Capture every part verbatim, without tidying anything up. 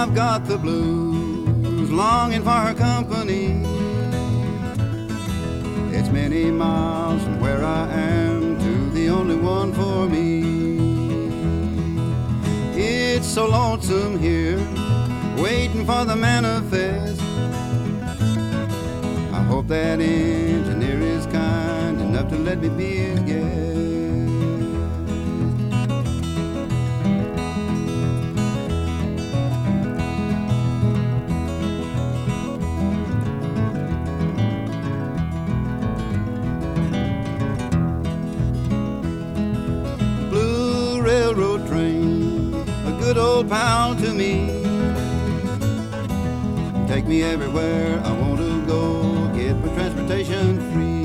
I've got the blues, longing for her company. It's many miles from where I am to the only one for me. It's so lonesome here, waiting for the manifest. I hope that engineer is kind enough to let me be his guest. Blue railroad train, a good old pal to me. Take me everywhere I want to go, get my transportation free.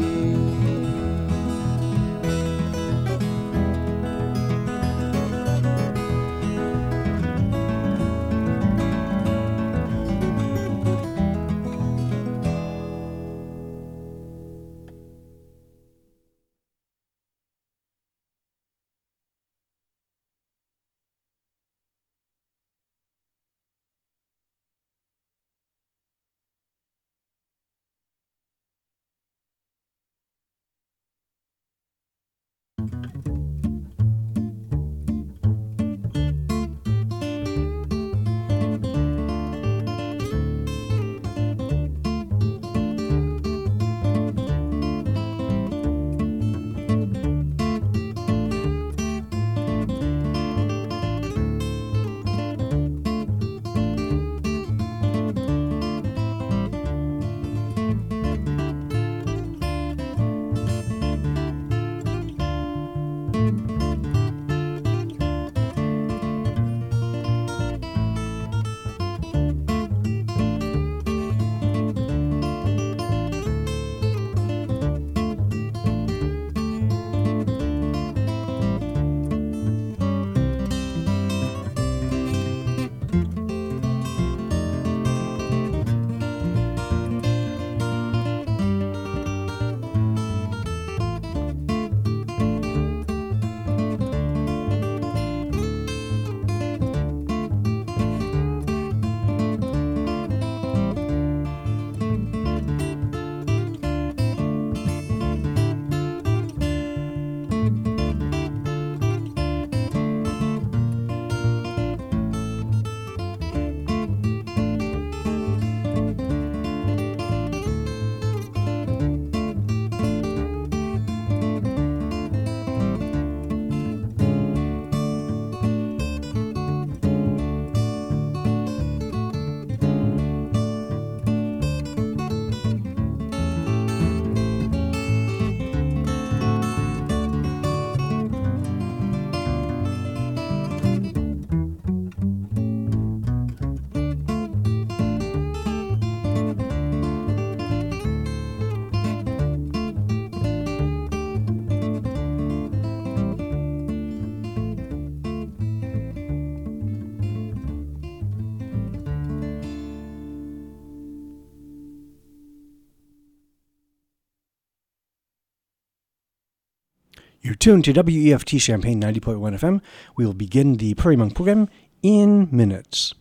You're tuned to W E F T Champaign ninety point one F M. We will begin the Prairie Monk program in minutes.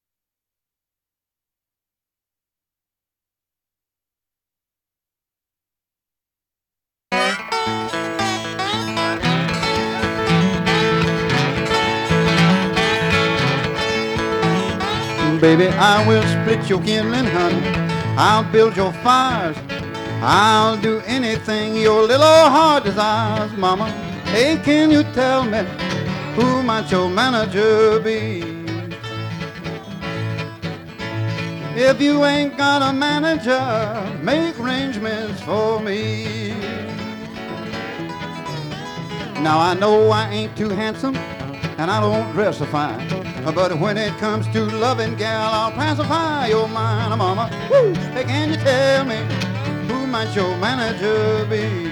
Baby, I will split your kindling, honey. I'll build your fires. I'll do anything your little heart desires, mama. Hey, can you tell me who might your manager be? If you ain't got a manager, make arrangements for me. Now I know I ain't too handsome and I don't dress so fine, but when it comes to loving, gal, I'll pacify your mind, mama. Woo! Hey, can you tell me who might your manager be?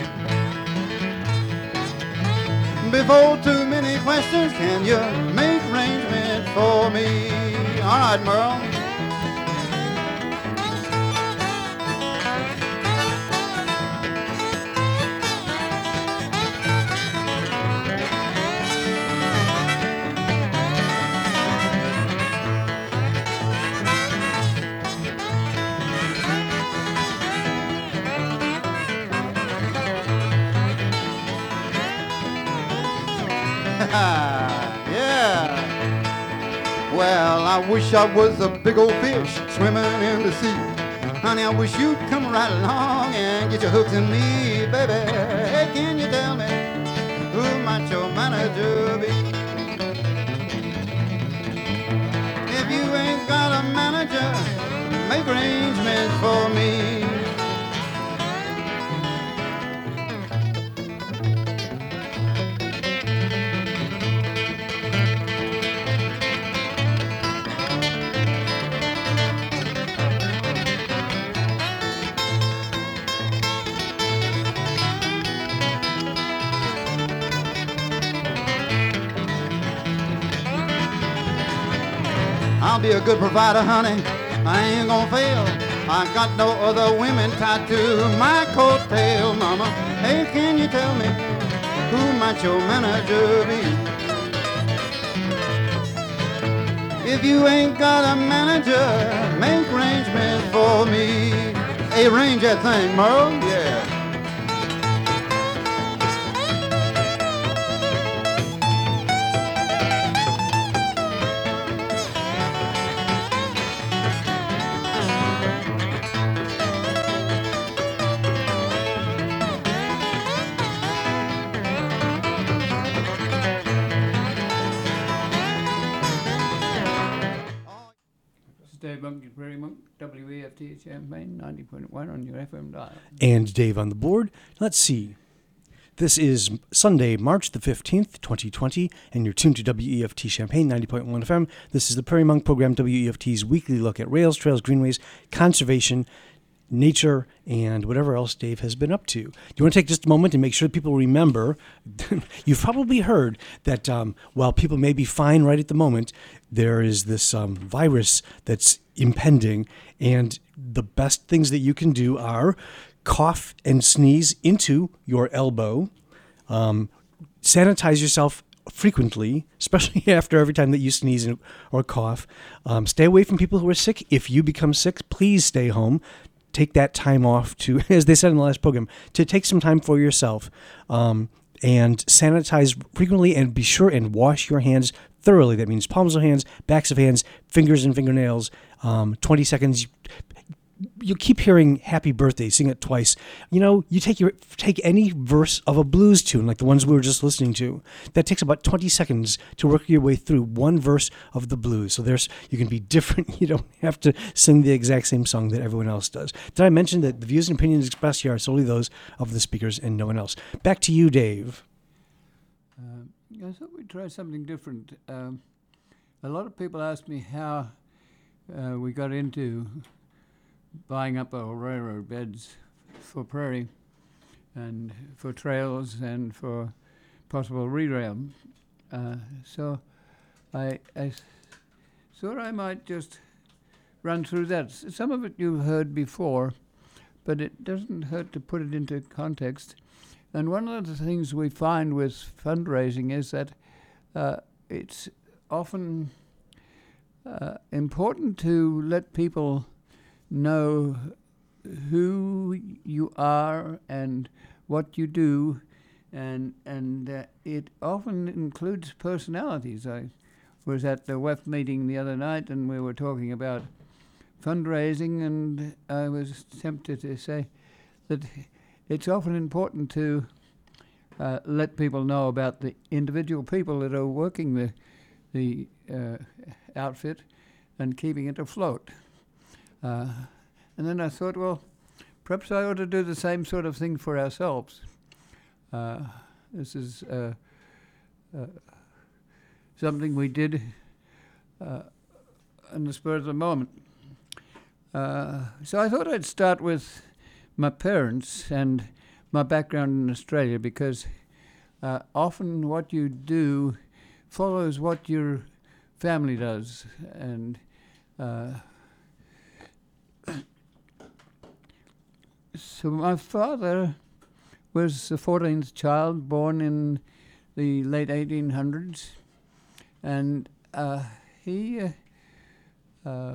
Before too many questions, can you make arrangements for me? All right, Merle. Well, I wish I was a big old fish swimming in the sea. Honey, I wish you'd come right along and get your hooks in me, baby. Hey, can you tell me who might your manager be? If you ain't got a manager, make arrangements for me. I'll be a good provider, honey. I ain't gonna fail. I got no other women tied to my coattail, mama. Hey, can you tell me who might your manager be? If you ain't got a manager, make arrangements for me. Hey, arrange that thing, Merle. Yeah. Dave Monk, Prairie Monk, W E F T Champaign, ninety point one on your F M dial. And Dave on the board. Let's see. This is Sunday, March the fifteenth, twenty twenty, and you're tuned to W E F T Champaign, ninety point one F M. This is the Prairie Monk program, W E F T's weekly look at rails, trails, greenways, conservation, nature, and whatever else Dave has been up to. You want to take just a moment and make sure that people remember, you've probably heard that um, while people may be fine right at the moment, there is this um, virus that's impending, and the best things that you can do are cough and sneeze into your elbow, um, sanitize yourself frequently, especially after every time that you sneeze or cough. Um, stay away from people who are sick. If you become sick, please stay home. Take that time off to, as they said in the last program, to take some time for yourself, um, and sanitize frequently, and be sure and wash your hands thoroughly. That means palms of hands, backs of hands, fingers and fingernails, um, twenty seconds. You keep hearing happy birthday, sing it twice. You know, you take your take any verse of a blues tune, like the ones we were just listening to. That takes about twenty seconds to work your way through one verse of the blues. So there's you can be different. You don't have to sing the exact same song that everyone else does. Did I mention that the views and opinions expressed here are solely those of the speakers and no one else? Back to you, Dave. Uh, I thought we'd try something different. Um, a lot of people ask me how uh, we got into buying up our railroad beds for prairie and for trails and for possible re-rail. Uh, so I, I thought I might just run through that. S- Some of it you've heard before, but it doesn't hurt to put it into context. And one of the things we find with fundraising is that uh, it's often uh, important to let people know who you are and what you do, and and uh, it often includes personalities. I was at the W E F meeting the other night, and we were talking about fundraising, and I was tempted to say that it's often important to uh, let people know about the individual people that are working the the uh, outfit and keeping it afloat. Uh, and then I thought, well, perhaps I ought to do the same sort of thing for ourselves. Uh, this is uh, uh, something we did uh, on the spur of the moment. Uh, so I thought I'd start with my parents and my background in Australia, because uh, often what you do follows what your family does. And uh, so my father was the fourteenth child, born in the late eighteen hundreds, and uh, he uh, uh,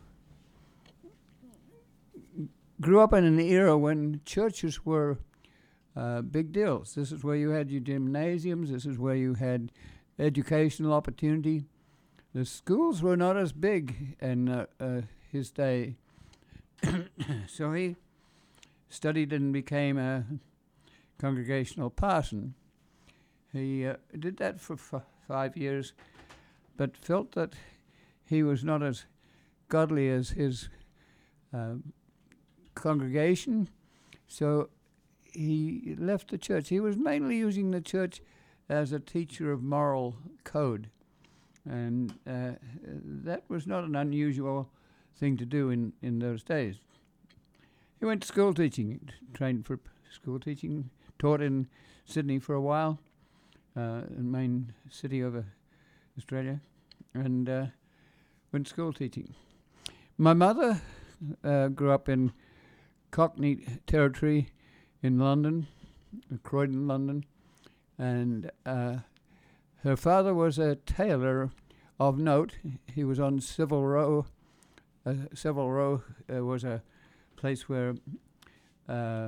grew up in an era when churches were uh, big deals. This is where you had your gymnasiums. This is where you had educational opportunity. the schools were not as big in uh, uh, his day, so he studied and became a congregational parson. He uh, did that for f- five years, but felt that he was not as godly as his uh, congregation, so he left the church. He was mainly using the church as a teacher of moral code, and uh, that was not an unusual thing to do in, in those days. He went to school teaching, trained for school teaching, taught in Sydney for a while, uh, the main city of uh, Australia, and uh, went to school teaching. My mother uh, grew up in Cockney territory in London, Croydon, London, and uh, her father was a tailor of note. He was on Savile Row. Uh, Savile Row uh, was a place where uh,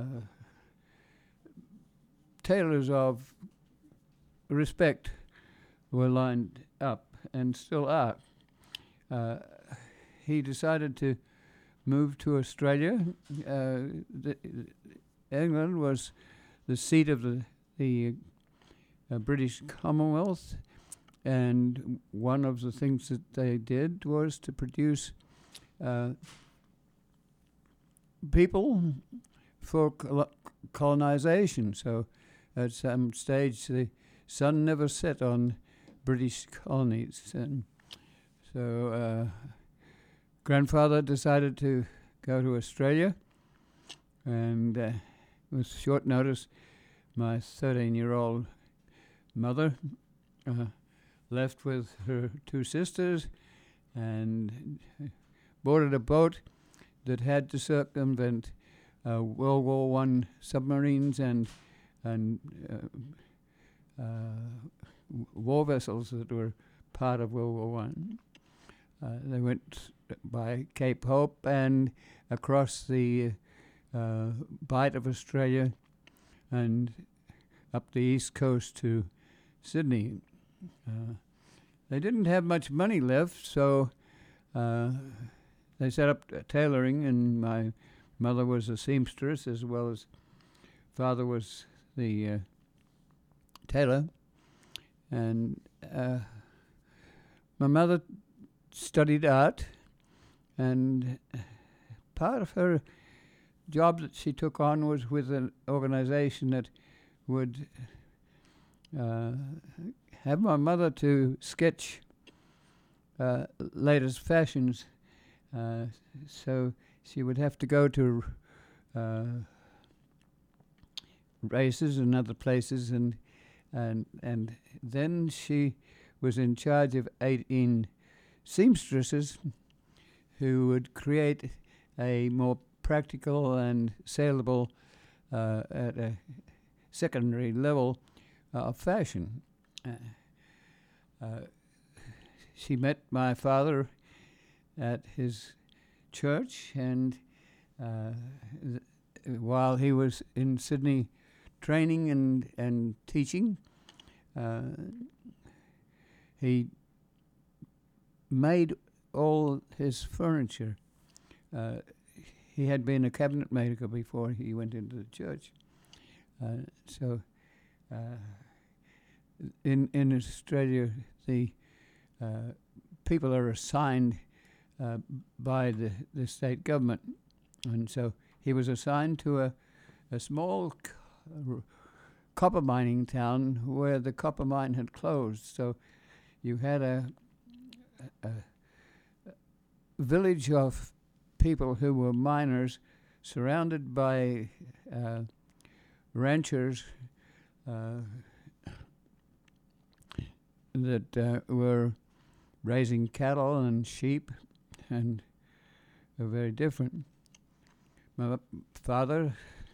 tailors of respect were lined up and still are. Uh, he decided to move to Australia. Uh, the, England was the seat of the, the uh, British Commonwealth, and one of the things that they did was to produce uh, people for col- colonization. So at some stage the sun never set on British colonies, and so uh, grandfather decided to go to Australia, and uh, with short notice my thirteen-year-old mother uh, left with her two sisters and boarded a boat that had to circumvent uh, World War One submarines and and uh, uh, war vessels that were part of World War One. Uh, they went by Cape Hope and across the uh, Bight of Australia and up the east coast to Sydney. Uh, they didn't have much money left, so uh, they set up uh, tailoring, and my mother was a seamstress as well as father was the uh, tailor. And uh, my mother studied art, and part of her job that she took on was with an organization that would uh, have my mother to sketch uh, latest fashions. Uh, so she would have to go to uh, races and other places, and and and then she was in charge of eighteen seamstresses who would create a more practical and saleable uh, at a secondary level uh, of fashion. Uh, uh, she met my father at his church, and uh, th- while he was in Sydney training and, and teaching, uh, he made all his furniture. Uh, he had been a cabinet maker before he went into the church. Uh, so uh, in in Australia, the uh, people are assigned uh, by the, the state government. And so he was assigned to a, a small c- copper mining town where the copper mine had closed. So you had a, a, a village of people who were miners surrounded by uh, ranchers uh, that uh, were raising cattle and sheep, and were very different. My father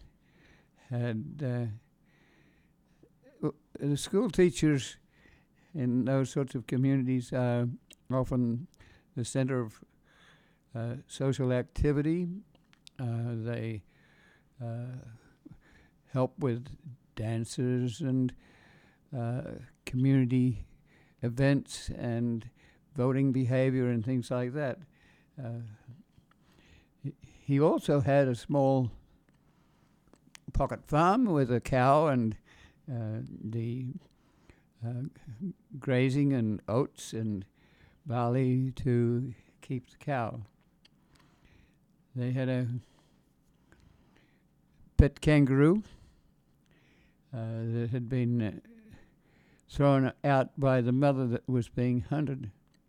had uh, the school teachers in those sorts of communities are often the center of uh, social activity. Uh, they uh, help with dances and uh, community events and voting behavior and things like that. Uh, he- he also had a small pocket farm with a cow and uh, the uh, grazing and oats and barley to keep the cow. They had a pet kangaroo uh, that had been uh, thrown out by the mother that was being hunted.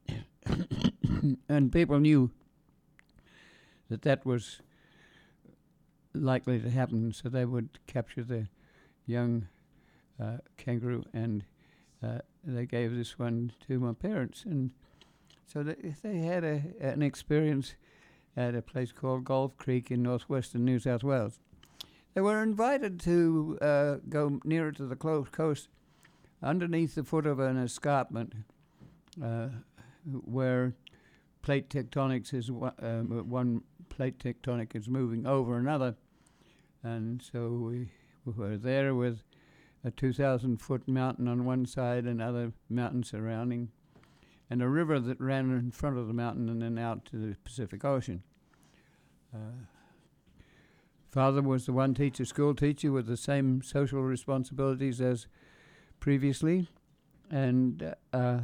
And people knew that that was likely to happen, so they would capture the young uh, kangaroo, and uh, they gave this one to my parents. And so they, they had a, an experience at a place called Gulf Creek in northwestern New South Wales. They were invited to uh, go nearer to the close coast, underneath the foot of an escarpment, uh, where plate tectonics is one, uh, one plate tectonic is moving over another, and so we, we were there with a two thousand foot mountain on one side and other mountains surrounding, and a river that ran in front of the mountain and then out to the Pacific Ocean. Uh, Father was the one teacher, school teacher, with the same social responsibilities as previously, and uh,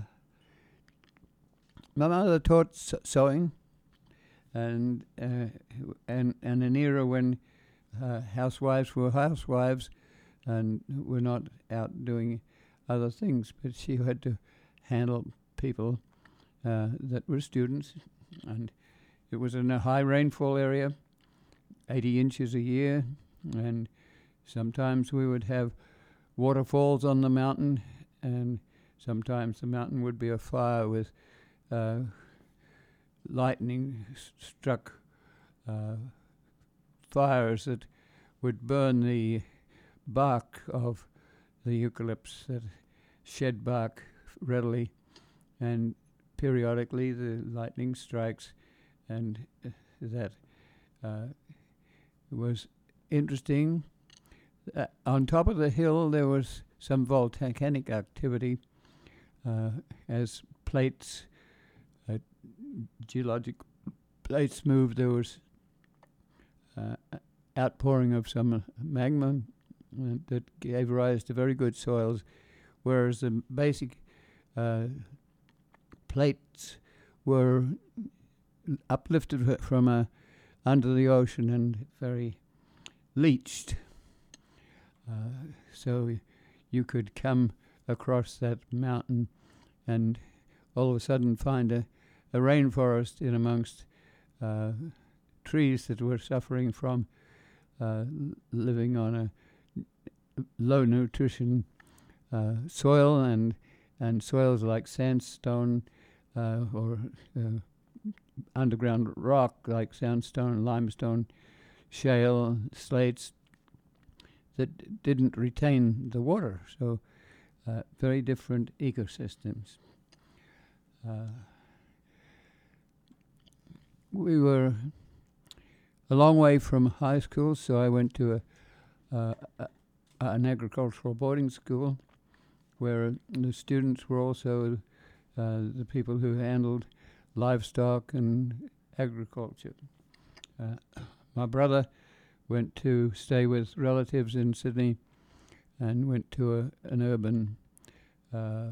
my mother taught s- sewing, and uh, and and an era when uh, housewives were housewives and were not out doing other things, but she had to handle people uh, that were students, and it was in a high rainfall area, eighty inches a year, and sometimes we would have waterfalls on the mountain, and sometimes the mountain would be afire with uh, lightning s- struck uh, fires that would burn the bark of the eucalypts that shed bark readily, and periodically the lightning strikes, and uh, that uh, was interesting. Uh, on top of the hill there was some volcanic activity uh, as plates, uh, geologic plates moved. There was uh, outpouring of some magma uh, that gave rise to very good soils, whereas the basic uh, plates were uplifted from uh, under the ocean and very leached. Uh, so you could come across that mountain and all of a sudden find a, a rainforest in amongst uh, trees that were suffering from uh, living on a low nutrition uh, soil, and and soils like sandstone uh, or uh, underground rock like sandstone, limestone, shale, slates that didn't retain the water. So uh, very different ecosystems. Uh, we were a long way from high school, so I went to a, uh, a an agricultural boarding school where the students were also uh, the people who handled livestock and agriculture. Uh, my brother went to stay with relatives in Sydney and went to a, an urban uh,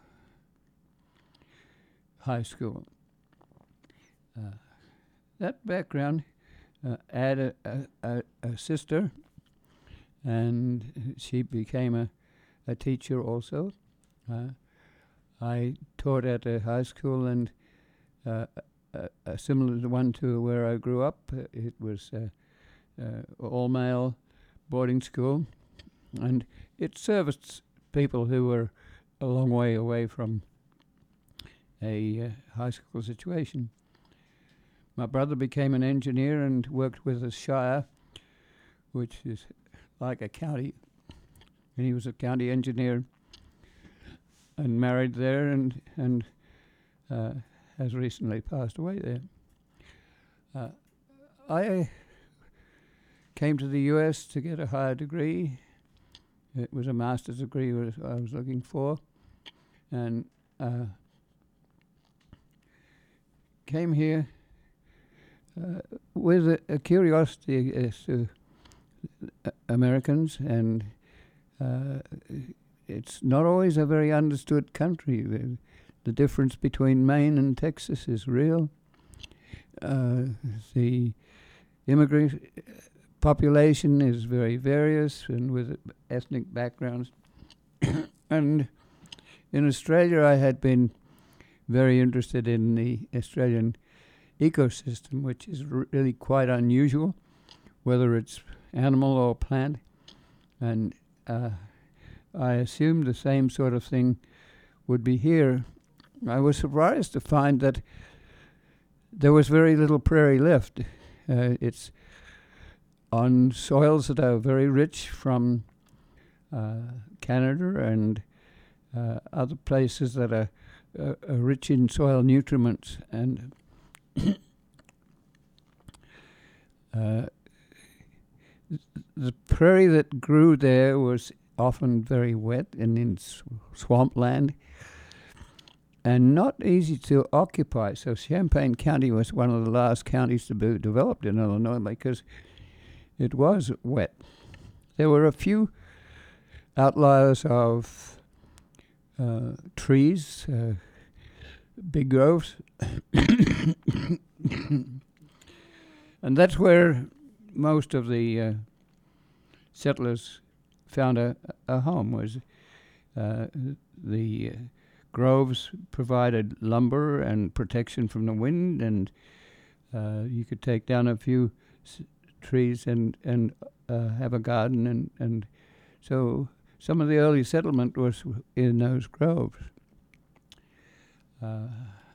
high school. Uh, that background uh, had a, a, a, a sister, and she became a, a teacher also. Uh, I taught at a high school, and uh, a, a similar one to where I grew up. Uh, it was uh, uh, all-male boarding school, and it serviced people who were a long way away from a uh, high school situation. My brother became an engineer and worked with the Shire, which is like a county, and he was a county engineer and married there, and and uh, has recently passed away there. Uh, I came to the U S to get a higher degree. It was a master's degree was I was looking for, and uh, came here uh, with a, a curiosity as to uh, Americans, and uh, it's not always a very understood country. The, the difference between Maine and Texas is real. Uh, the immigrant population is very various and with ethnic backgrounds. And in Australia, I had been very interested in the Australian ecosystem, which is r- really quite unusual, whether it's animal or plant. And uh, I assumed the same sort of thing would be here. I was surprised to find that there was very little prairie left. Uh, it's on soils that are very rich from uh, Canada and uh, other places that are, uh, are rich in soil nutriments. And uh, the prairie that grew there was often very wet and in sw- swampland and not easy to occupy. So Champaign County was one of the last counties to be developed in Illinois because it was wet. There were a few outliers of uh, trees, uh, big groves, and that's where most of the uh, settlers found a, a home. Was uh, the uh, groves provided lumber and protection from the wind, and uh, you could take down a few s- trees and and uh, have a garden, and and so some of the early settlement was in those groves. Uh,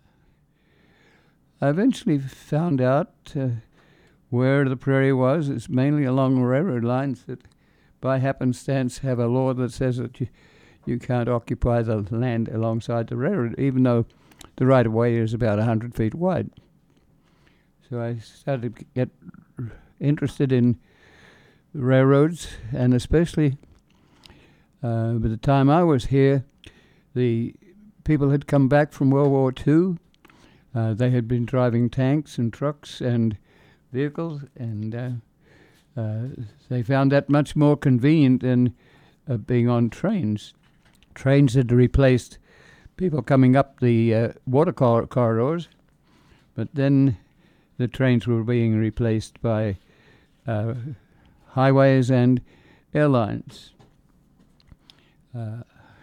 I eventually found out uh, where the prairie was. It's mainly along railroad lines that, by happenstance, have a law that says that you, you can't occupy the land alongside the railroad, even though the right-of-way is about one hundred feet wide. So I started to get interested in railroads, and especially uh, by the time I was here, the people had come back from World War Two. Uh, they had been driving tanks and trucks and vehicles, and uh, uh, they found that much more convenient than uh, being on trains. Trains had replaced people coming up the uh, water cor- corridors, but then the trains were being replaced by uh, highways and airlines. Uh,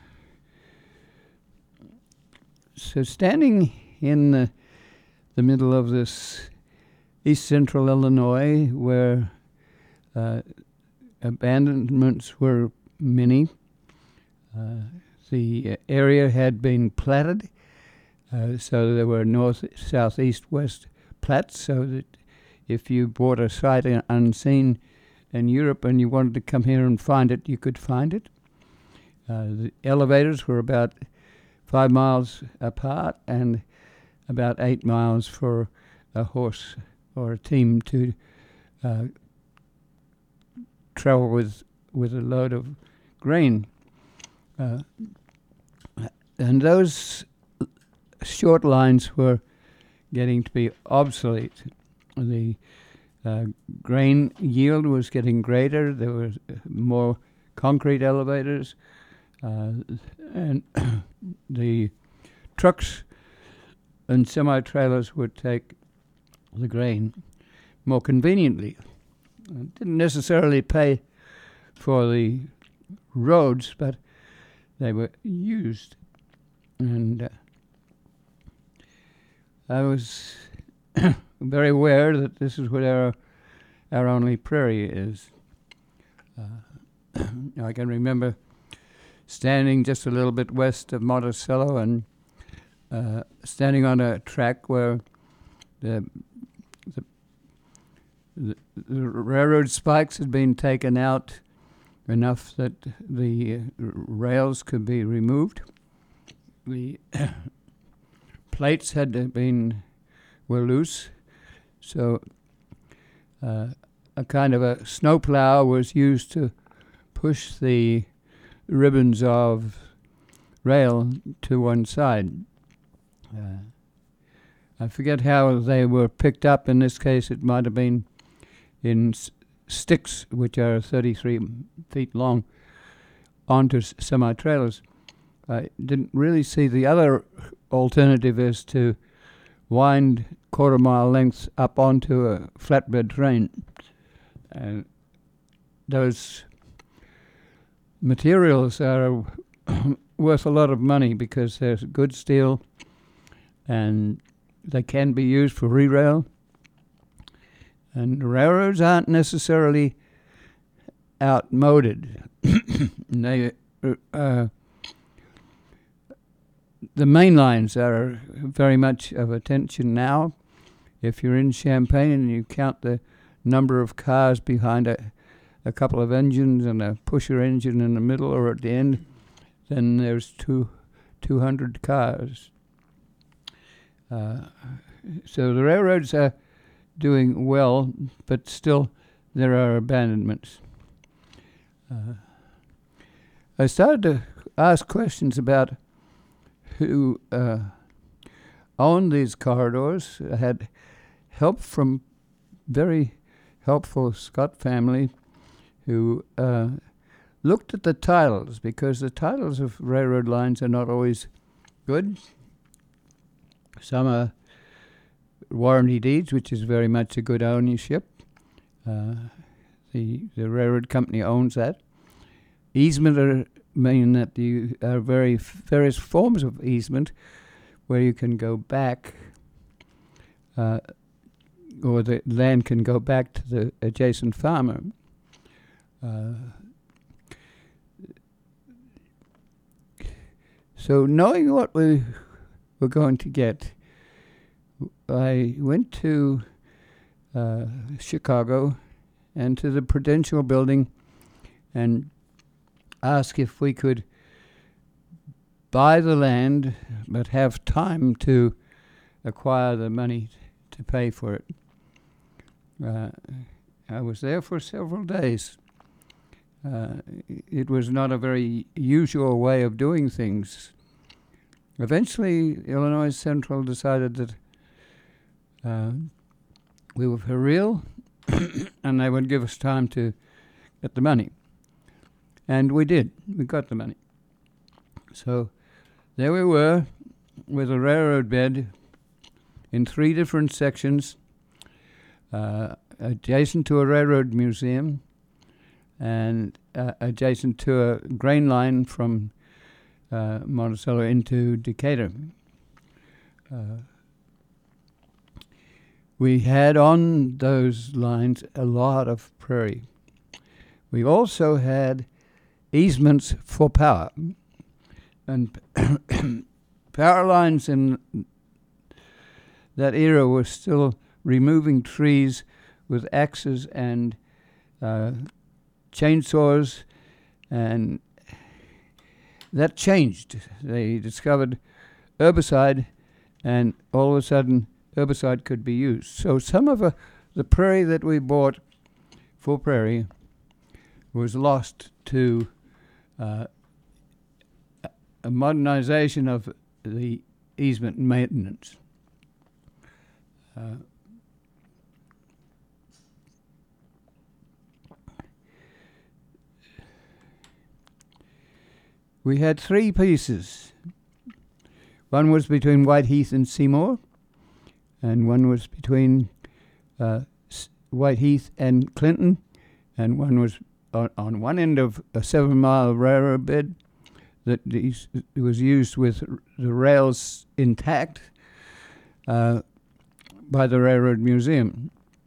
so standing in the, the middle of this east central Illinois, where uh, abandonments were many, uh, the area had been platted, uh, so there were north, south, east, west plats, so that if you bought a site unseen in Europe and you wanted to come here and find it, you could find it. Uh, the elevators were about five miles apart and about eight miles for a horse or a team to uh, travel with with a load of grain. Uh, and those short lines were getting to be obsolete. The uh, grain yield was getting greater. There was more concrete elevators, uh, and the trucks and semi-trailers would take the grain more conveniently. It didn't necessarily pay for the roads, but they were used. And uh, I was very aware that this is what our our only prairie is. Uh, I can remember standing just a little bit west of Monticello and uh, standing on a track where the, the the the railroad spikes had been taken out enough that the uh, rails could be removed. The plates had been were loose, so uh, a kind of a snowplow was used to push the ribbons of rail to one side. Uh, I forget how they were picked up. In this case, it might have been in s- sticks, which are thirty-three feet long, onto s- semi-trailers. I didn't really see the other alternative is to wind quarter mile lengths up onto a flatbed train. And those materials are worth a lot of money because they're good steel and they can be used for re-rail. And the railroads aren't necessarily outmoded. they, uh, the main lines are very much of attention now. If you're in Champaign and you count the number of cars behind a, a couple of engines and a pusher engine in the middle or at the end, then there's two, two hundred cars. Uh, so the railroads are doing well, but still there are abandonments. Uh, I started to ask questions about who uh, owned these corridors. I had help from very helpful Scott family who uh, looked at the titles, because the titles of railroad lines are not always good. Some are warranty deeds, which is very much a good ownership. Uh, the the railroad company owns that. Easement are mean that you are very f- various forms of easement where you can go back, uh, or the land can go back to the adjacent farmer. Uh, so knowing what we were going to get, I went to uh, Chicago and to the Prudential Building and asked if we could buy the land but have time to acquire the money to pay for it. Uh, I was there for several days. Uh, it was not a very usual way of doing things. Eventually, Illinois Central decided that uh, we were for real and they would give us time to get the money. And we did. We got the money. So there we were with a railroad bed in three different sections, uh, adjacent to a railroad museum and uh, adjacent to a grain line from uh, Monticello into Decatur. Uh, we had on those lines a lot of prairie. We also had easements for power. And power lines in that era were still removing trees with axes and uh, chainsaws, and that changed. They discovered herbicide, and all of a sudden herbicide could be used. So some of uh, the prairie that we bought for prairie was lost to uh, a modernization of the easement maintenance. Uh, we had three pieces. One was between Whiteheath and Seymour, and one was between uh, S- Whiteheath and Clinton, and one was on, on one end of a seven-mile railroad bed that these, it was used with r- the rails intact uh, by the Railroad Museum.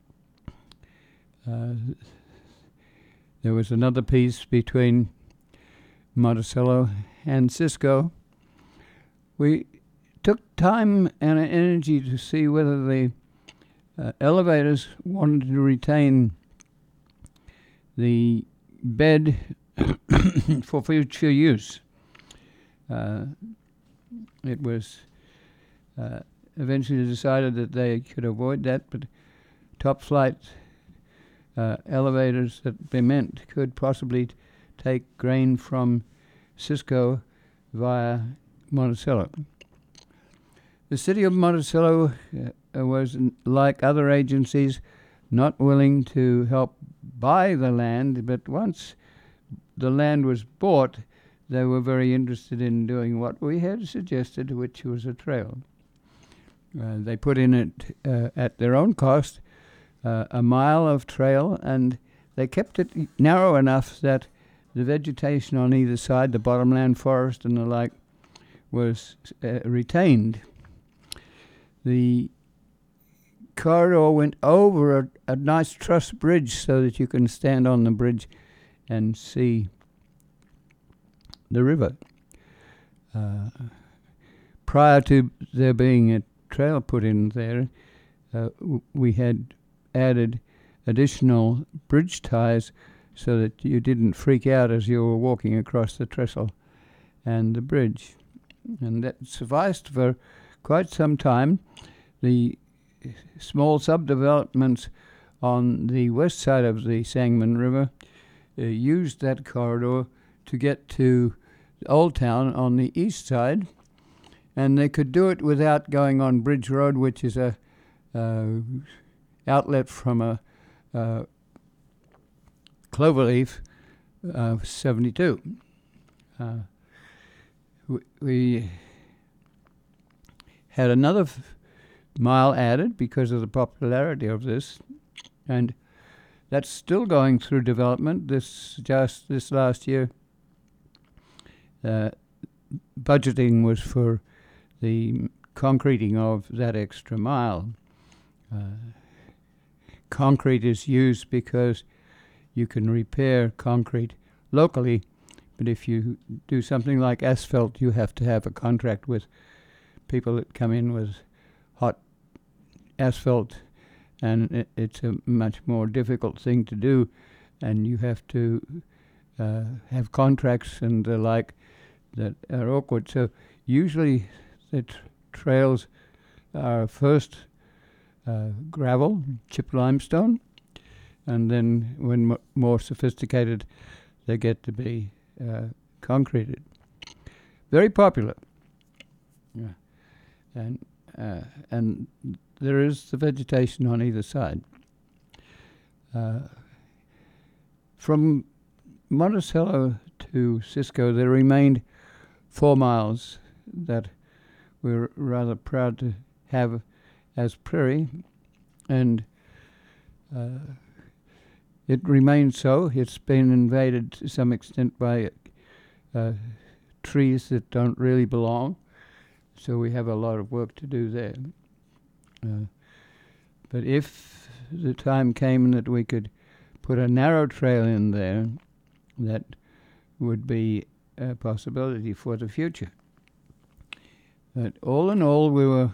Uh, there was another piece between Monticello and Cisco. We took time and energy to see whether the uh, elevators wanted to retain the bed for future use. Uh, it was uh, eventually decided that they could avoid that, but top flight uh, elevators that they meant could possibly t- take grain from Cisco via Monticello. The city of Monticello uh, was, like other agencies, not willing to help buy the land, but once the land was bought, they were very interested in doing what we had suggested, which was a trail. Uh, they put in it uh, at their own cost, uh, a mile of trail, and they kept it narrow enough that the vegetation on either side, the bottomland forest and the like, was uh, retained. The corridor went over a, a nice truss bridge so that you can stand on the bridge and see the river. Uh, prior to there being a trail put in there, uh, w- we had added additional bridge ties so that you didn't freak out as you were walking across the trestle and the bridge. And that sufficed for quite some time. The small subdevelopments on the west side of the Sangamon River uh, used that corridor to get to Old Town on the east side, and they could do it without going on Bridge Road, which is a uh, outlet from a uh, Cloverleaf uh, seventy-two. Uh, we, we had another f- mile added because of the popularity of this, and that's still going through development. This just this last year, uh, budgeting was for the concreting of that extra mile. Uh, concrete is used because you can repair concrete locally, but if you do something like asphalt, you have to have a contract with people that come in with hot asphalt, and it, it's a much more difficult thing to do, and you have to uh, have contracts and the like that are awkward. So usually the tr- trails are first uh, gravel, chip limestone, and then when m- more sophisticated, they get to be uh, concreted. Very popular. Yeah. And uh, and there is the vegetation on either side. Uh, from Monticello to Cisco, there remained four miles that we're rather proud to have as prairie, and uh, it remains so. It's been invaded to some extent by uh, trees that don't really belong, so we have a lot of work to do there. Uh, but if the time came that we could put a narrow trail in there, that would be a possibility for the future. But all in all, we were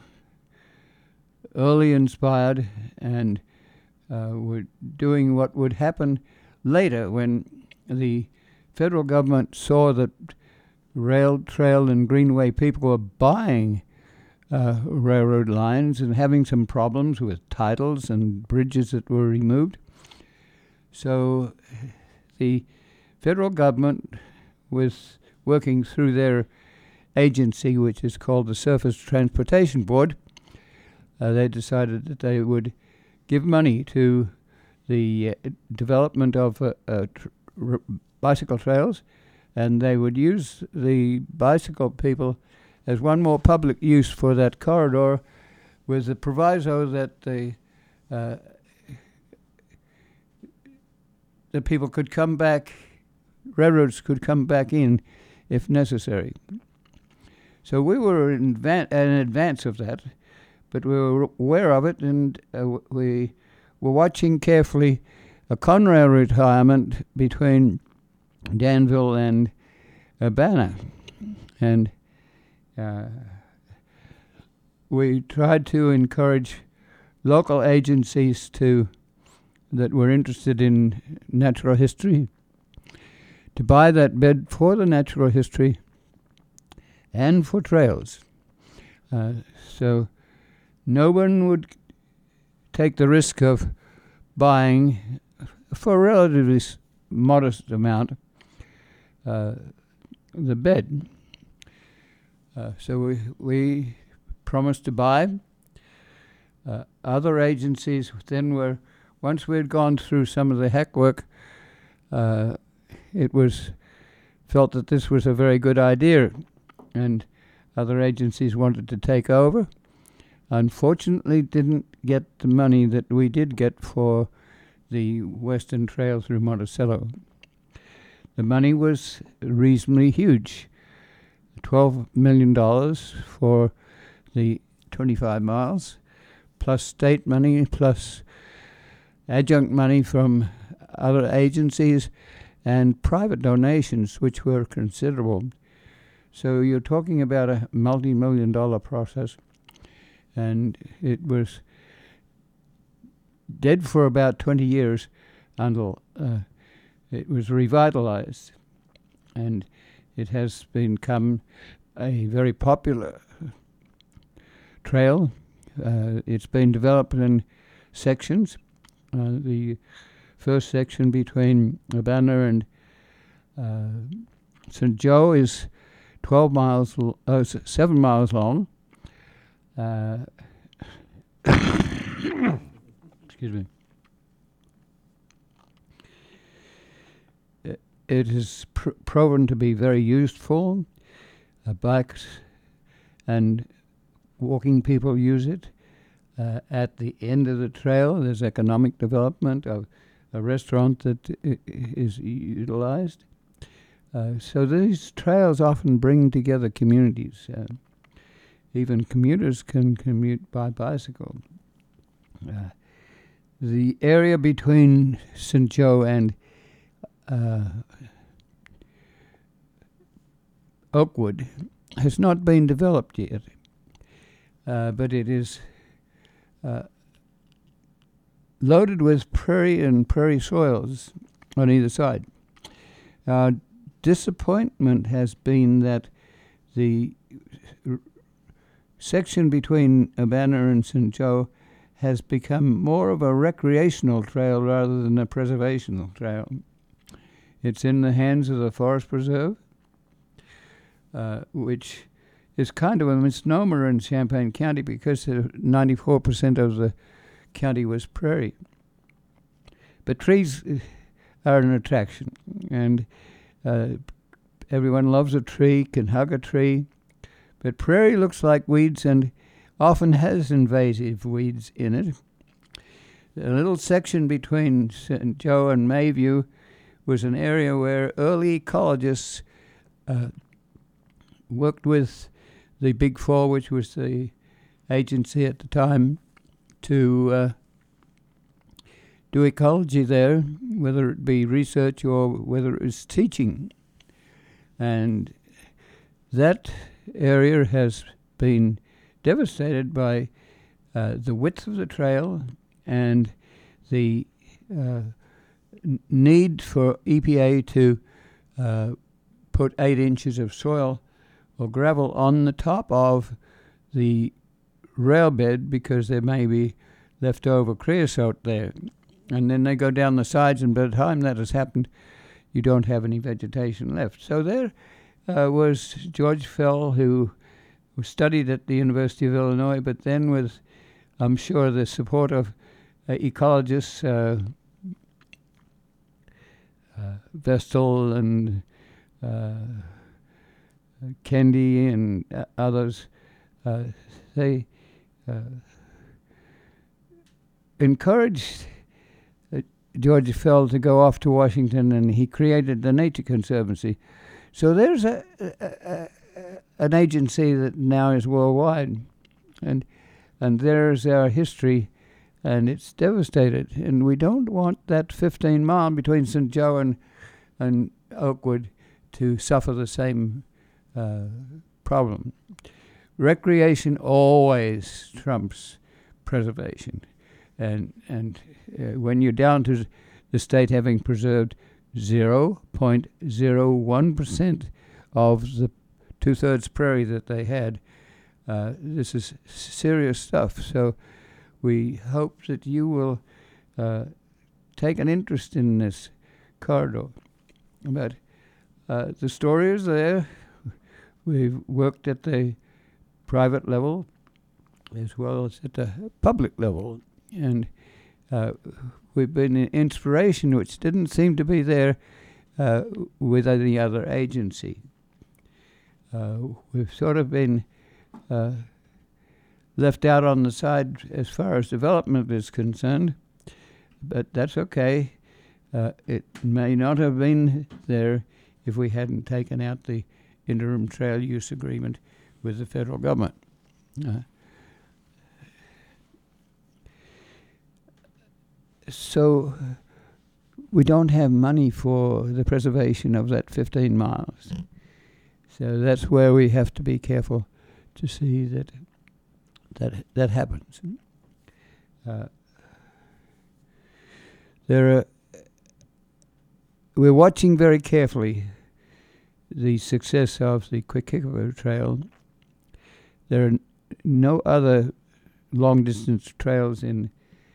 early inspired and uh, were doing what would happen later when the federal government saw that rail, trail, and greenway people were buying uh, railroad lines and having some problems with titles and bridges that were removed. So the federal government, with working through their agency, which is called the Surface Transportation Board, uh, they decided that they would give money to the uh, development of uh, uh, tr- r- bicycle trails, and they would use the bicycle people as one more public use for that corridor, with the proviso that the uh, the people could come back, railroads could come back in if necessary. So we were in, advan- in advance of that, but we were aware of it, and uh, we were watching carefully a Conrail retirement between Danville and Urbana. And uh, we tried to encourage local agencies to that were interested in natural history to buy that bed for the natural history and for trails. Uh, so no one would take the risk of buying, for a relatively s- modest amount, uh, the bed. Uh, so we, we promised to buy. Uh, other agencies then were, once we had gone through some of the hack work, uh, it was felt that this was a very good idea, and other agencies wanted to take over. Unfortunately, didn't get the money that we did get for the Western Trail through Monticello. The money was reasonably huge, twelve million dollars for the twenty-five miles, plus state money, plus adjunct money from other agencies, and private donations, which were considerable. So you're talking about a multi-million dollar process, and it was dead for about twenty years until uh, it was revitalized, and it has become a very popular trail. Uh, it's been developed in sections. Uh, the first section between Urbana and uh, Saint Joe is twelve miles, l- uh, s- seven miles long. Uh, excuse me. It is pr- proven to be very useful. Uh, bikes and walking people use it. Uh, at the end of the trail, there's economic development of a restaurant that I- is utilized. Uh, so these trails often bring together communities. Uh, even commuters can commute by bicycle. Uh, the area between Saint Joe and uh, Oakwood has not been developed yet, uh, but it is uh, loaded with prairie and prairie soils on either side. Our disappointment has been that the r- section between Urbana and Saint Joe has become more of a recreational trail rather than a preservational trail. It's in the hands of the Forest Preserve, uh, which is kind of a misnomer in Champaign County because uh, ninety-four percent of the county was prairie. But trees uh, are an attraction, and uh, everyone loves a tree, can hug a tree, but prairie looks like weeds and often has invasive weeds in it. A little section between Saint Joe and Mayview was an area where early ecologists uh, worked with the Big Four, which was the agency at the time, to uh, do ecology there, whether it be research or whether it was teaching. And that area has been devastated by uh, the width of the trail and the uh, n- need for E P A to uh, put eight inches of soil or gravel on the top of the rail bed because there may be leftover creosote there. And then they go down the sides, and by the time that has happened, you don't have any vegetation left. So there uh, was George Fell, who studied at the University of Illinois, but then with, I'm sure, the support of uh, ecologists, uh, uh, Vestal and uh, Kendi and uh, others, uh, they uh, encouraged uh, George Fell to go off to Washington, and he created the Nature Conservancy. So there's a, a, a, a an agency that now is worldwide, and and there's our history, and it's devastated. And we don't want that fifteen mile between Saint Joe and and Oakwood to suffer the same uh, problem. Recreation always trumps preservation, and and uh, when you're down to the state having preserved zero point zero one percent of the two-thirds prairie that they had, uh, this is serious stuff. So we hope that you will uh, take an interest in this corridor. But uh, the story is there. We've worked at the private level as well as at the public level. And uh, we've been an inspiration which didn't seem to be there uh, with any other agency. Uh, we've sort of been uh, left out on the side as far as development is concerned, but that's okay. Uh, it may not have been there if we hadn't taken out the interim trail use agreement with the federal government. Uh, so uh, we don't have money for the preservation of that fifteen miles. So that's where we have to be careful to see that that that happens. Uh, there are. We're watching very carefully the success of the Quick-Kickapoo Trail. There are n- no other long-distance trails in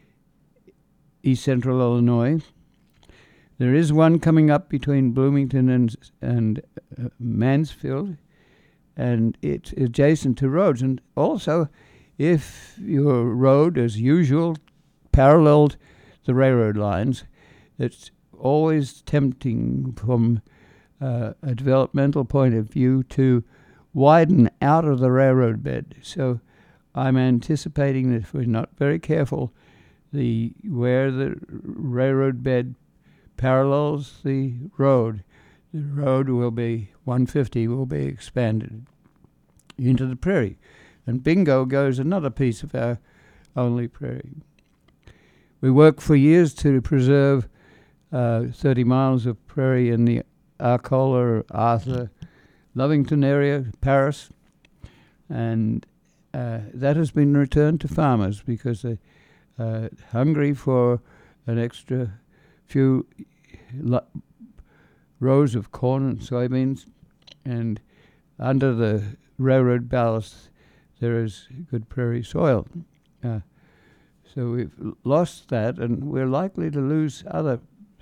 east central Illinois. There is one coming up between Bloomington and and uh, Mansfield, and it's adjacent to roads. And also, if your road, as usual, paralleled the railroad lines, it's always tempting from uh, a developmental point of view to widen out of the railroad bed. So I'm anticipating that if we're not very careful, the where the railroad bed parallels the road, the road will be one fifty will be expanded into the prairie. And bingo goes another piece of our only prairie. We worked for years to preserve uh, thirty miles of prairie in the Arcola, Arthur, Lovington area, Paris, and uh, that has been returned to farmers because they're uh, hungry for an extra few lo- rows of corn and soybeans, and under the railroad ballast there is good prairie soil. Uh, so we've lost that, and we're likely to lose other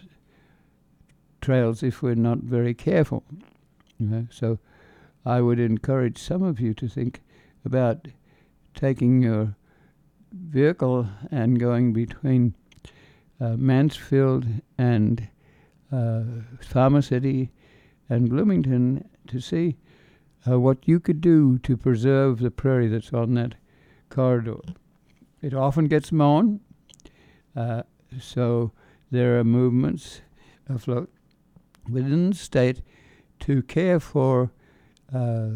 trails if we're not very careful. You know? So I would encourage some of you to think about taking your vehicle and going between uh, Mansfield and uh, Farmer City and Bloomington to see uh, what you could do to preserve the prairie that's on that corridor. It often gets mown, uh, so there are movements afloat within the state to care for uh,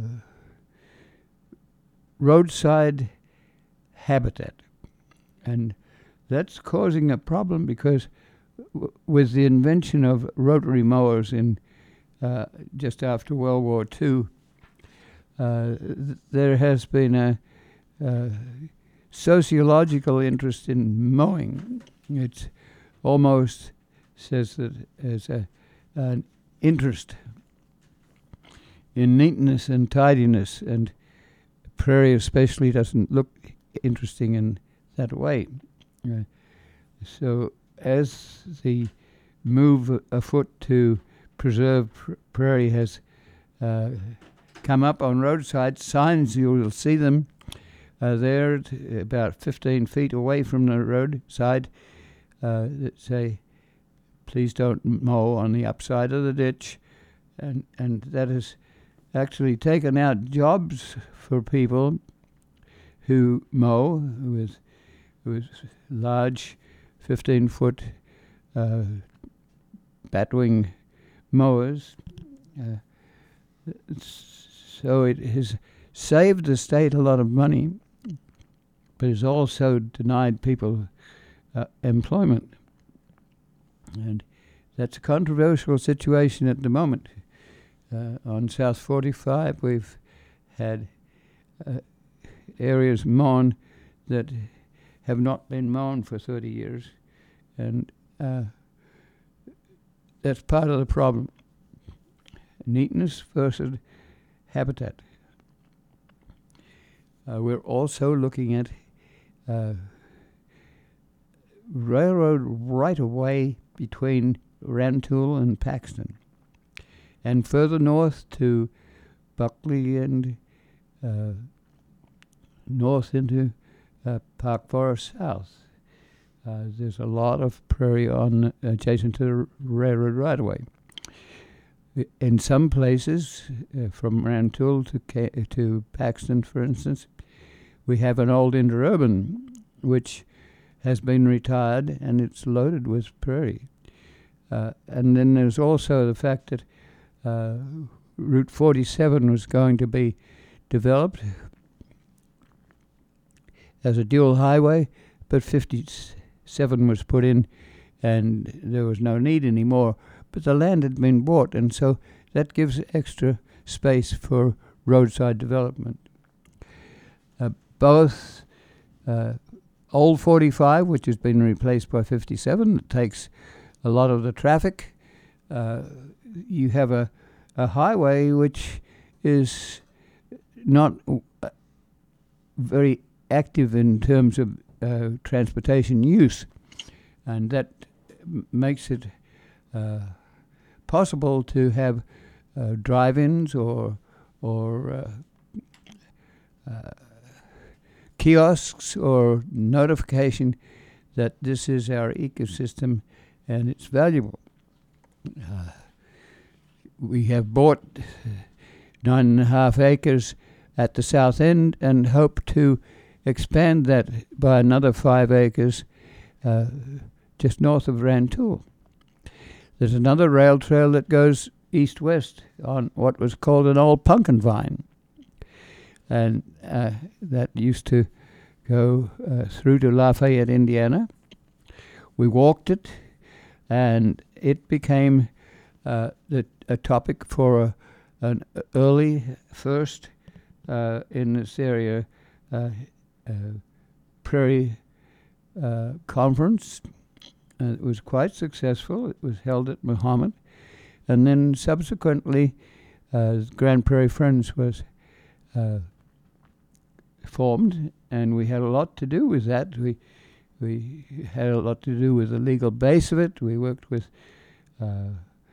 roadside habitat. And that's causing a problem because w- with the invention of rotary mowers in uh, just after World War Two, uh, th- there has been a uh, sociological interest in mowing. It almost says that as a, an interest in neatness and tidiness, and prairie especially doesn't look interesting in that way. Uh, so as the move afoot to preserve pr- prairie has uh, come up on roadside signs, you will see them uh, there t- about fifteen feet away from the roadside uh, that say, please don't mow on the upside of the ditch. And, and that has actually taken out jobs for people who mow with with large fifteen-foot uh, batwing mowers. Uh, so it has saved the state a lot of money, but has also denied people uh, employment. And that's a controversial situation at the moment. Uh, on South forty-five, we've had uh, areas mown that have not been mown for thirty years, and uh, that's part of the problem. Neatness versus habitat. Uh, we're also looking at uh, railroad right-of-way between Rantoul and Paxton, and further north to Buckley and uh, north into uh, Park Forest South. Uh, there's a lot of prairie on adjacent to the railroad right-of-way. In some places, uh, from Rantoul to Ca- to Paxton, for instance, we have an old interurban which has been retired, and it's loaded with prairie. Uh, and then there's also the fact that uh, Route forty-seven was going to be developed as a dual highway, but fifty-seven was put in, and there was no need anymore. But the land had been bought, and so that gives extra space for roadside development. Uh, both uh, Old forty-five, which has been replaced by fifty-seven, that takes a lot of the traffic. Uh, you have a, a highway which is not uh, very active in terms of uh, transportation use, and that m- makes it uh, possible to have uh, drive-ins or or uh, uh, kiosks or notification that this is our ecosystem and it's valuable. Uh, we have bought nine and a half acres at the south end and hope to expand that by another five acres uh, just north of Rantoul. There's another rail trail that goes east-west on what was called an old pumpkin vine. And uh, that used to go uh, through to Lafayette, Indiana. We walked it, and it became uh, the, a topic for a, an early first uh, in this area uh, uh, prairie uh, conference. Uh, it was quite successful. It was held at Muhammad. And then subsequently, uh, Grand Prairie Friends was uh, formed, and we had a lot to do with that. We we had a lot to do with the legal base of it. We worked with uh,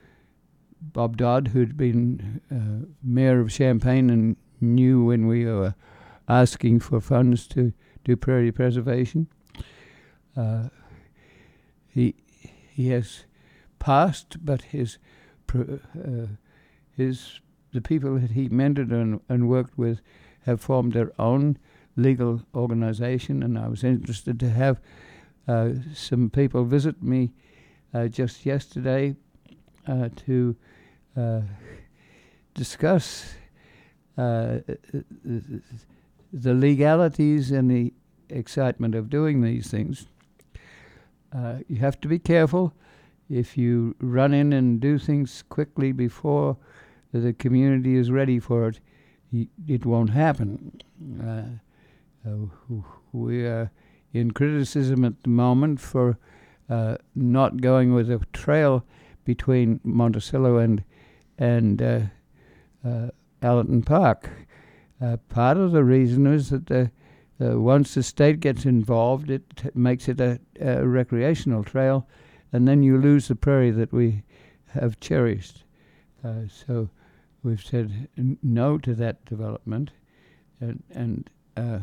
Bob Dodd, who'd been uh, mayor of Champaign and knew when we were asking for funds to do prairie preservation. Uh, he he has passed, but his pr- uh, his the people that he mentored and, and worked with have formed their own legal organization, and I was interested to have uh, some people visit me uh, just yesterday uh, to uh, discuss uh, the legalities and the excitement of doing these things. Uh, you have to be careful. If you run in and do things quickly before the community is ready for it, it won't happen. Uh, uh, we are in criticism at the moment for uh, not going with a trail between Monticello and and uh, uh, Allerton Park. Uh, part of the reason is that the, uh, once the state gets involved, it t- makes it a, a recreational trail, and then you lose the prairie that we have cherished. Uh, so we've said n- no to that development, and, and uh,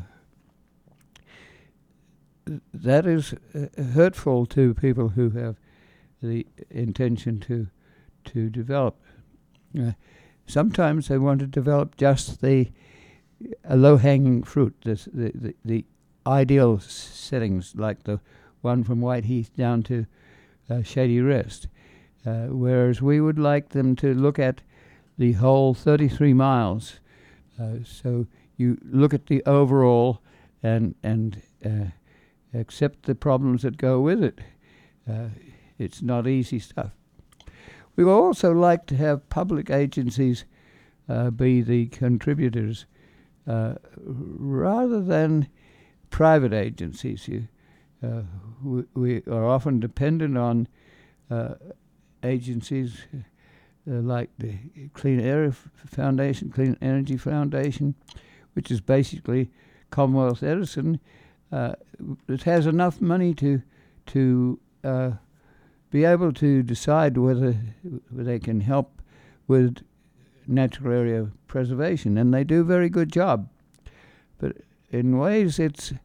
th- that is uh, hurtful to people who have the intention to to develop. Uh, sometimes they want to develop just the uh, low-hanging fruit, this, the, the the ideal s- settings, like the one from Whiteheath down to uh, Shady Rest, uh, whereas we would like them to look at the whole thirty-three miles. Uh, so you look at the overall and and uh, accept the problems that go with it. Uh, it's not easy stuff. We would also like to have public agencies uh, be the contributors uh, rather than private agencies. You, uh, we, we are often dependent on uh, agencies Uh, like the Clean Air F- Foundation, Clean Energy Foundation, which is basically Commonwealth Edison. Uh, it has enough money to to uh, be able to decide whether, whether they can help with natural area preservation, and they do a very good job. But in ways, it's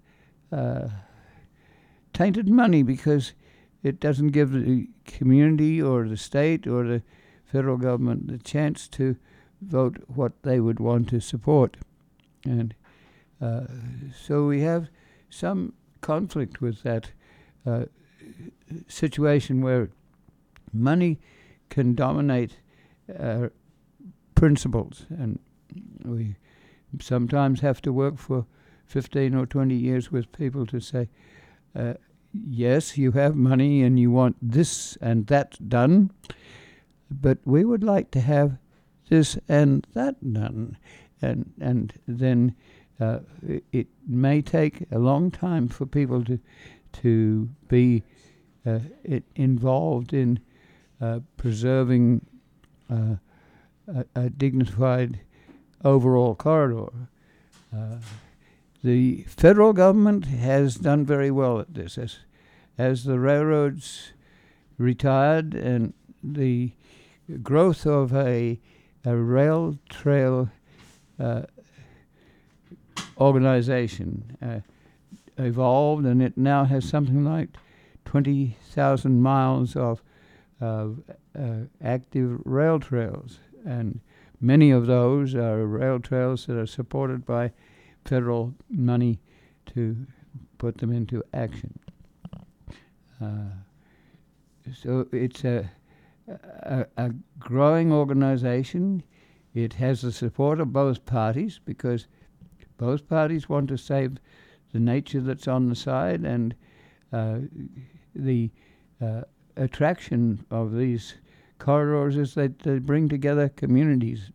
uh, tainted money because it doesn't give the community or the state or the federal government the chance to vote what they would want to support. And uh, so we have some conflict with that uh, situation where money can dominate uh, principles, and we sometimes have to work for fifteen or twenty years with people to say, uh, yes, you have money and you want this and that done, but we would like to have this and that done. And and then uh, it, it may take a long time for people to to be uh, it involved in uh, preserving uh, a, a dignified overall corridor. Uh, the federal government has done very well at this. As, as the railroads retired and the growth of a, a rail trail uh, organization uh, evolved, and it now has something like twenty thousand miles of uh, uh, active rail trails, and many of those are rail trails that are supported by federal money to put them into action. Uh, so it's a, a, a growing organization. It has the support of both parties because both parties want to save the nature that's on the side, and uh, the uh, attraction of these corridors is that they bring together communities.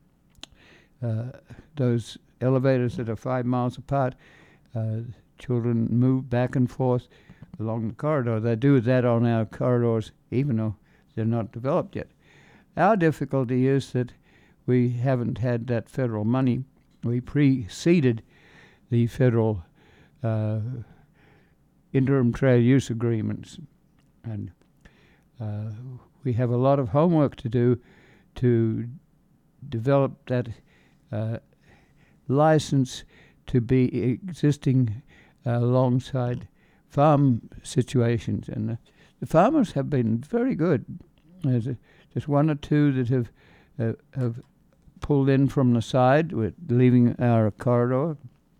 Uh, those elevators that are five miles apart, uh, children move back and forth along the corridor. They do that on our corridors even though they're not developed yet. Our difficulty is that we haven't had that federal money. We preceded the federal uh, interim trail use agreements, and uh, we have a lot of homework to do to develop that uh, license to be existing uh, alongside farm situations. And uh, the farmers have been very good. There's a, just one or two that have uh, have pulled in from the side, with leaving our corridor.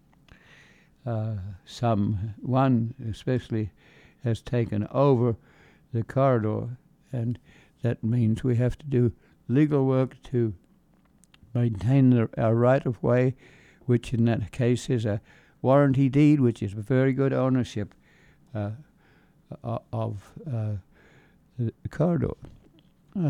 Uh, some, one especially, has taken over the corridor, and that means we have to do legal work to maintain the, our right-of-way, which in that case is a warranty deed, which is very good ownership uh, of uh, the corridor. Uh,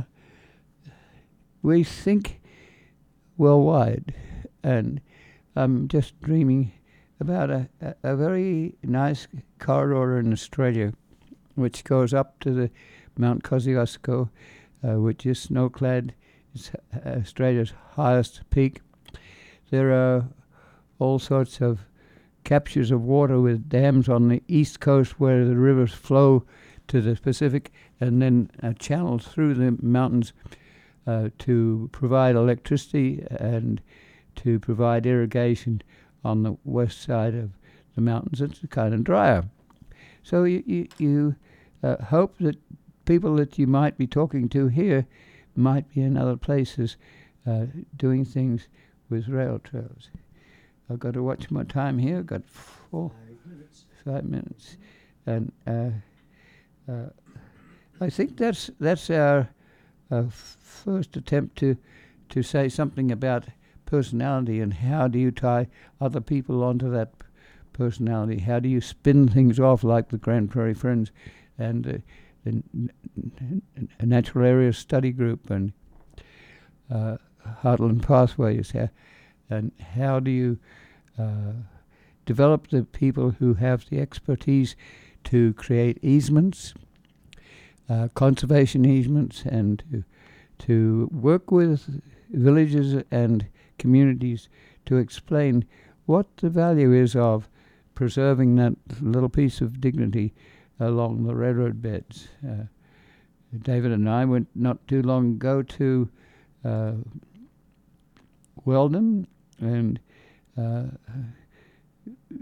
we think worldwide, and I'm just dreaming about a, a, a very nice corridor in Australia, which goes up to the Mount Kosciuszko, uh, which is snow-clad. It's Australia's highest peak. There are all sorts of captures of water with dams on the east coast where the rivers flow to the Pacific, and then uh, channels through the mountains uh, to provide electricity and to provide irrigation on the west side of the mountains. It's kind of drier. So you, you, you uh, hope that people that you might be talking to here might be in other places uh, doing things with rail trails. I've got to watch my time here. I've got four, five minutes. Five minutes. And uh, uh, I think that's that's our uh, f- first attempt to, to say something about personality, and how do you tie other people onto that p- personality? How do you spin things off like the Grand Prairie Friends and uh, the n- n- n- Natural Areas Study Group and uh, Heartland Pathways? How, and how do you uh, develop the people who have the expertise to create easements, uh, conservation easements, and to, to work with villages and communities to explain what the value is of preserving that little piece of dignity along the railroad beds. Uh, David and I went not too long ago to uh, Weldon, and uh,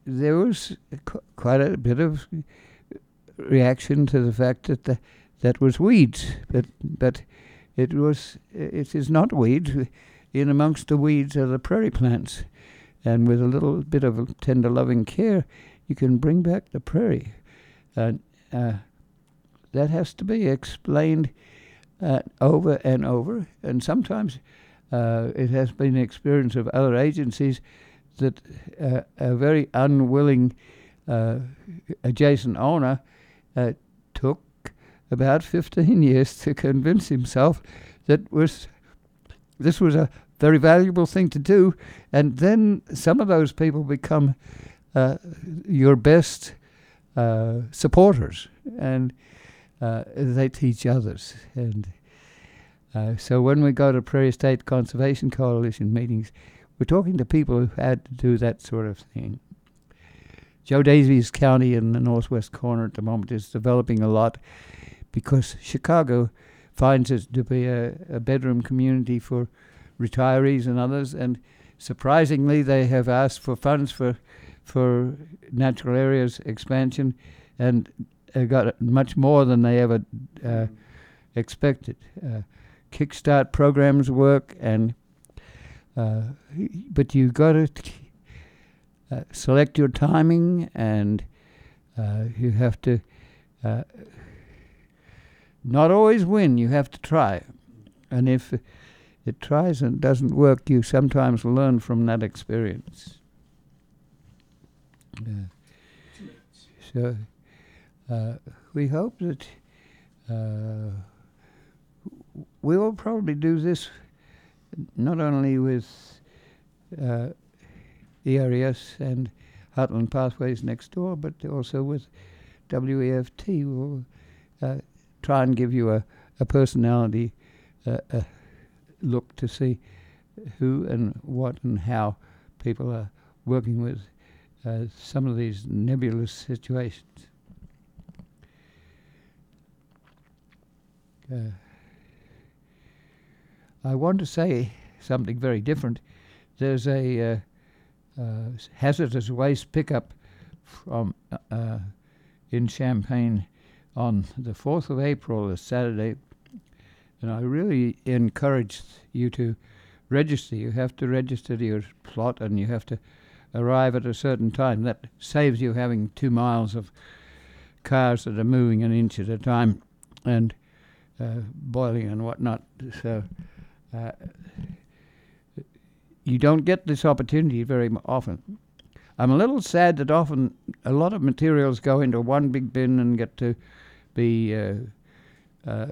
there was qu- quite a bit of reaction to the fact that the, that was weeds, but but it was it is not weeds. In amongst the weeds are the prairie plants, and with a little bit of tender, loving care, you can bring back the prairie. And uh, that has to be explained uh, over and over, and sometimes uh, it has been the experience of other agencies that uh, a very unwilling uh, adjacent owner uh, took about fifteen years to convince himself that was this was a very valuable thing to do, and then some of those people become uh, your best uh, supporters, and uh, they teach others. And uh, so when we go to Prairie State Conservation Coalition meetings, we're talking to people who had to do that sort of thing. Joe Davies County in the northwest corner at the moment is developing a lot because Chicago finds it to be a, a bedroom community for retirees and others, and surprisingly they have asked for funds for for natural areas expansion, and uh, got much more than they ever uh, expected. Uh, Kickstart programs work, and uh, but you got to uh, select your timing, and uh, you have to uh, not always win. You have to try, and if it tries and doesn't work, you sometimes learn from that experience. Uh, so uh, we hope that uh, we will probably do this not only with uh, E R E S and Heartland Pathways next door, but also with W E F T. We'll uh, try and give you a, a personality uh, a look to see who and what and how people are working with uh, some of these nebulous situations. Uh, I want to say something very different. There's a uh, uh, hazardous waste pickup from uh, in Champaign on the fourth of April, a Saturday, and I really encourage you to register. You have to register to your plot, and you have to arrive at a certain time. That saves you having two miles of cars that are moving an inch at a time and uh, boiling and whatnot. So uh, you don't get this opportunity very m- often. I'm a little sad that often a lot of materials go into one big bin and get to be uh, uh,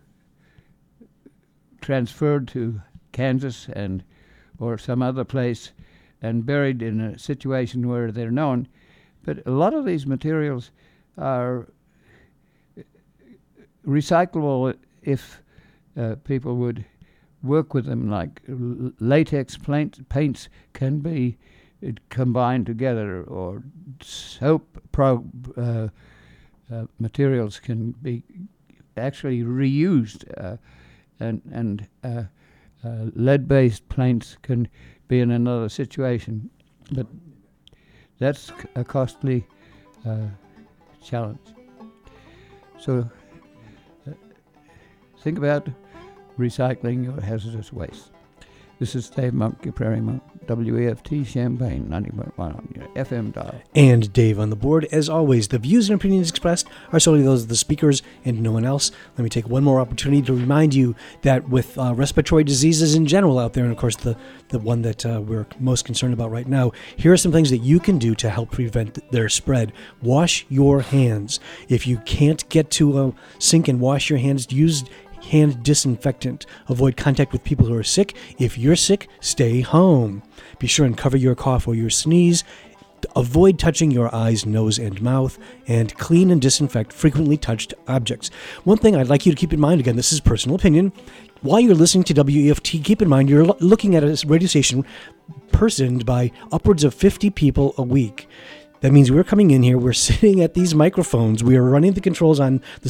transferred to Kansas and or some other place and buried in a situation where they're known. But a lot of these materials are recyclable if uh, people would work with them. Like l- latex paint, paints can be uh, combined together, or soap pro, uh, uh, materials can be actually reused, uh, and and uh, uh, lead-based paints can be in another situation. But that's c- a costly uh, challenge. So uh, think about recycling your hazardous waste. This is Dave Monk, your Prairie Monk, W E F T Champaign, ninety point one on your F M dial. And Dave on the board. As always, the views and opinions expressed are solely those of the speakers and no one else. Let me take one more opportunity to remind you that with uh, respiratory diseases in general out there, and of course the, the one that uh, we're most concerned about right now, here are some things that you can do to help prevent their spread. Wash your hands. If you can't get to a sink and wash your hands, use hand disinfectant. Avoid contact with people who are sick. If you're sick, stay home. Be sure and cover your cough or your sneeze. Avoid touching your eyes, nose, and mouth, and clean and disinfect frequently touched objects. One thing I'd like you to keep in mind, again, this is personal opinion, while you're listening to W E F T, keep in mind you're lo- looking at a radio station personed by upwards of fifty people a week. That means we're coming in here, we're sitting at these microphones, we are running the controls on the